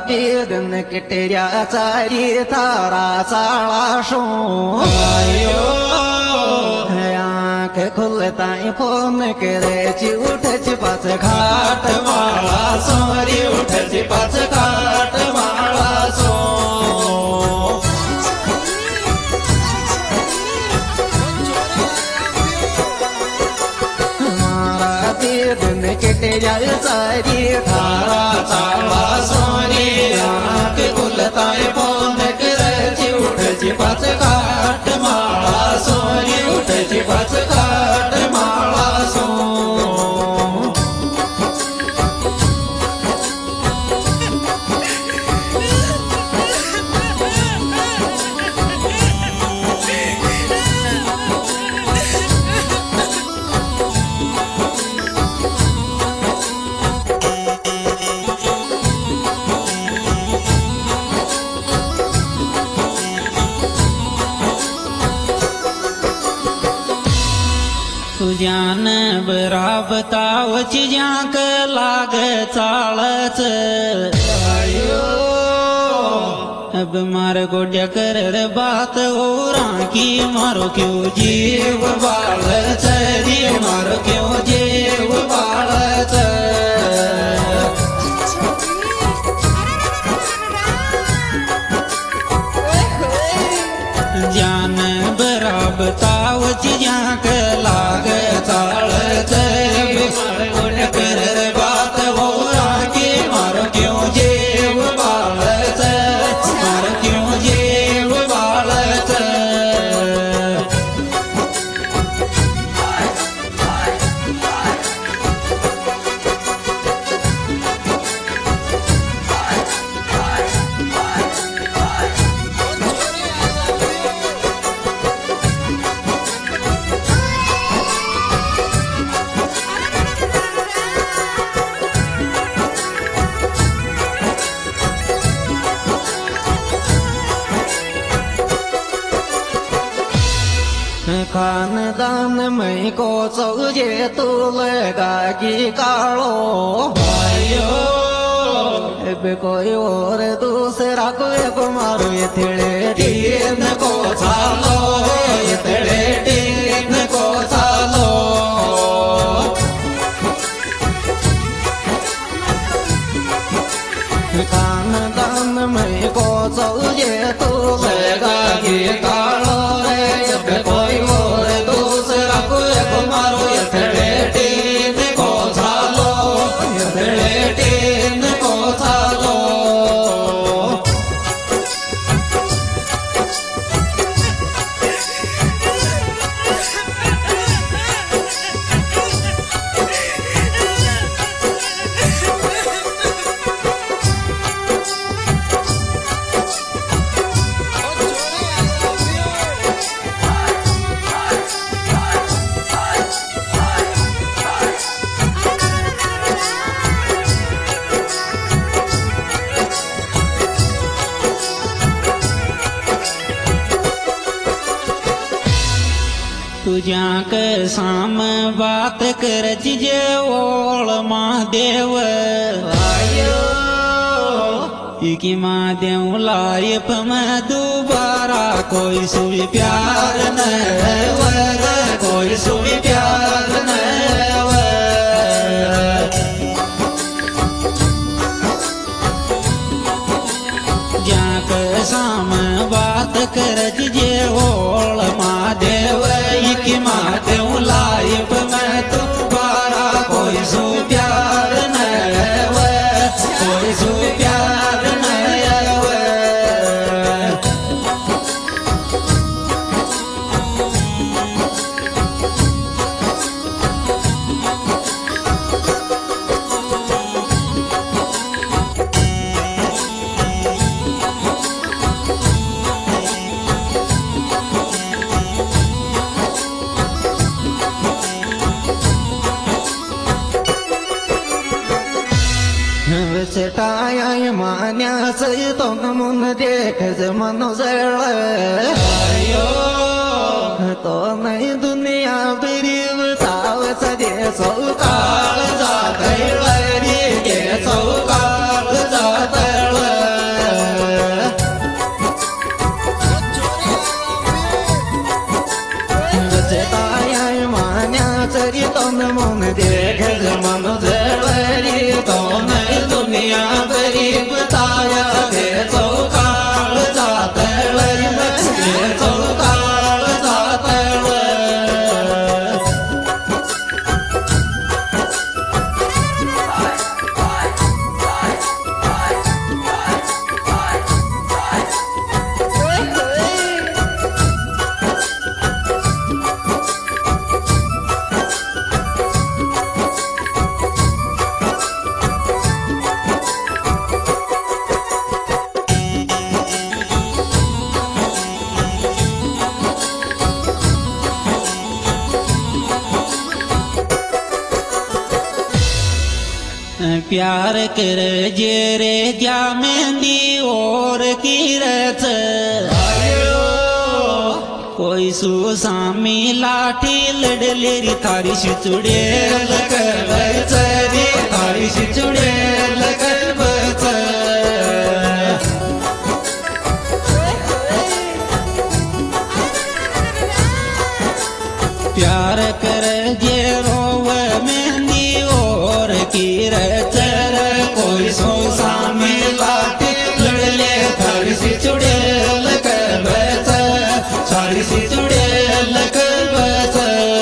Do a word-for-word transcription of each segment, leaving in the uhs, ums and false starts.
बीरन किटऱ्या चारी थारा चाळाशो आंख खुलता फोन करायची उठची पाच घाट माळा सोरी उठची पाच घाट माळा सो मारा बीरन किटऱ्या चारी थारा चाळा सोरी आंख खुलता फोन करायची उठची पाच घाट माळा सोरी उठची पाच घाट माळा सो तुझ्यान बराबतावची ज्याक लाग चाळच अब मार गोड्या कर रे बात ओरा की मारो क्यों जीव बाळच रे मारो क्यों जीव बाळच ज्यान बराबतावची ज्याक लाग चाळच गोड्या कर रे बात ओरा की मारो क्यों जीव बाळच मारो क्यों जीव बाळच खानदान में को चौजे तुल गागी कालो भाइयो अब कोई और दूसरा कोई को मारो ये थेड़े टीन को चालो ये थेड़े टीन को चालो खानदान में को चौजे तुल गागी कालो अब कोई और दूसरा कोई को मारो ये थेड़े टीन को चालो ये थेड़े टीन को चालो तुझ्या के साम बात करच जे ओळ महादेव आयो इकी महादेव लाइफ में दोबारा कोई सुई प्यार न वर कोई सुई प्यार न जाक साम बात करच जे ओळ महादेव की महादेव लाइफ में दोबारा कोई सु प्यार न कोई सु प्यार न सेटाया मान्या सही तो मुन देख मनो जड़ तो नहीं दुनिया बिरीव ताव सजे सौकाल जात के सौकाल जात प्यार कर जे रे जा मेहंदी और कीरत कोई सुसामी लाठी लड़ लेरी थारी से चुड़े लकर बचरी थारी से चुड़े लकर बच प्यार कर जे रोव मेहंदी और कीरत कोई सुसामी लाठी लड़ ले थारी से चुड़े लकर बच सारी सी जुड़े लकर बस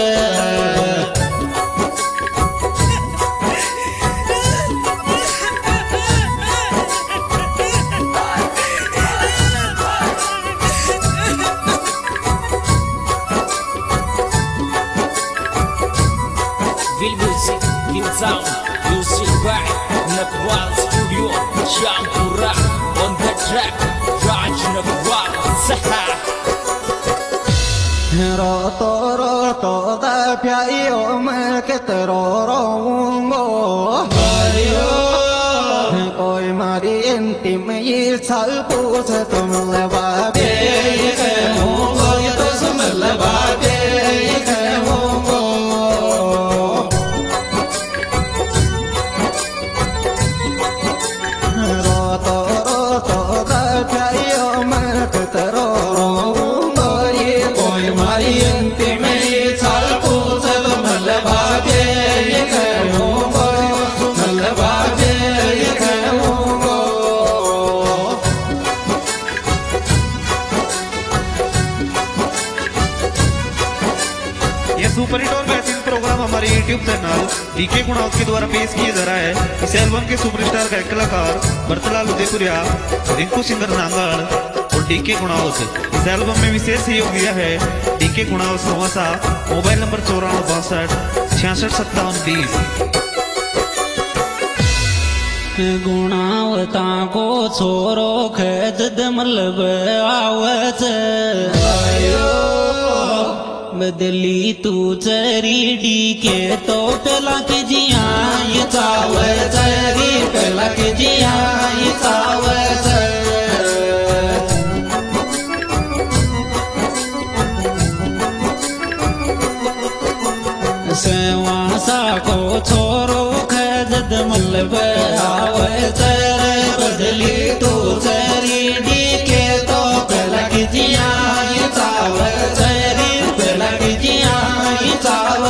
Will music, Will sound, music by Nagwal Studio, Champura on the track, Raj Nagwal Saha. रोतो रोतो दा प्याइयो मैं कितरो रोऊंगो भाइयो कोई मारी अंतिम ये साल पूछ तुम लबाबे कहूँगो ये तो सुन लबाबे कहूँगो रोतो रोतो दा प्याइयो मैं कितरो रोऊंगो मारी अंतिम साल पूछ मलबाबे कहूँगो मलबाबे कहूँगो ये सुपर हिट और बेहतरीन प्रोग्राम हमारे यूट्यूब चैनल डीके गुणावत के द्वारा पेश किया जा रहा है। इस एल्बम के सुपरस्टार गायक कलाकार भरतलाल उदयपुरिया, रिंकू सिंगर नांगल और डीके गुणावत। इस एल्बम में विशेष सहयोग दिया है DK Gunawat samosa, mobile number चौरानवे बासठ छियासठ सत्तावन बीस। गुणावता को छोरो खजद मलब आवत बदली तू चरी डी के तो पहला के जिया ये चाव चरी पहला के जिया ये चाव सेवासा को छोरो खजद मलब आवत बदली तू चरी डी के तो पहला के जिया ये चाव चरी पहला के जिया ये चाव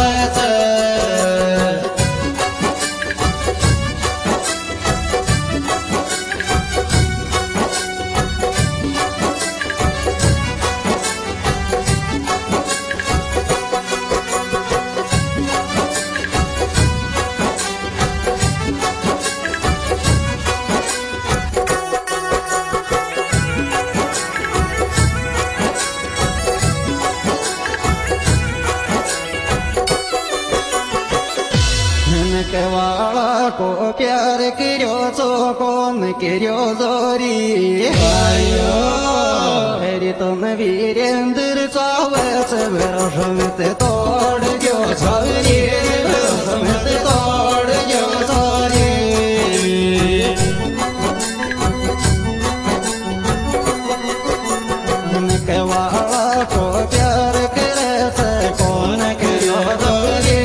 वाला को प्यार करो सो कौन करो जोरी आयो मेरी तुम वीरेंद्र चावे से मेरा समित तोड़ जो छोरी समित तोड़ जो छोरी के वाला को प्यार करे से कौन करो जोरी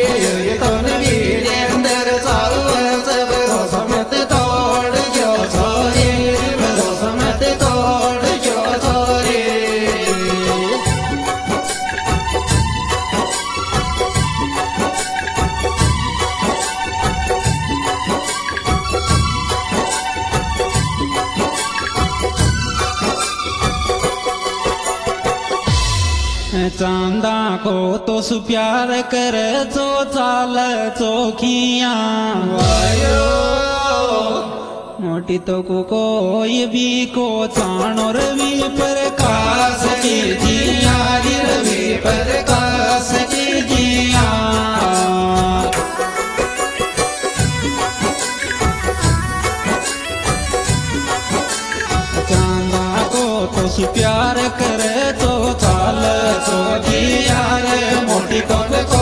चांदा को तो सु प्यार कर जो चाल चौखिया मोटी तो को कोई भी को चाणो रवि प्रकाश की जिया रवि प्रकाश की जिया चांदा को तो सु प्यार कर तो चाल चौखिया मोटी तो